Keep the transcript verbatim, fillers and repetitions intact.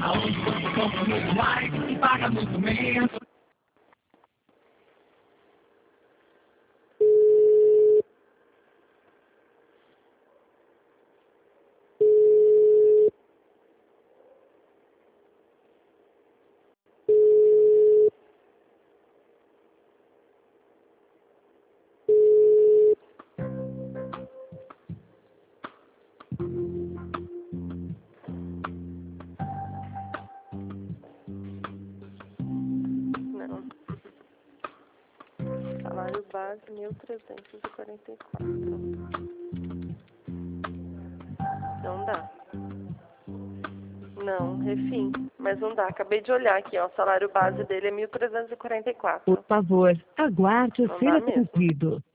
Aonde você compra muito mais e paga muito menos. Não. Salário base mil trezentos e quarenta e quatro. Não dá. Não, refim. Mas não dá. Acabei de olhar aqui, ó. O salário base dele é mil trezentos e quarenta e quatro. Por favor, aguarde Não ser dá mesmo. atendido.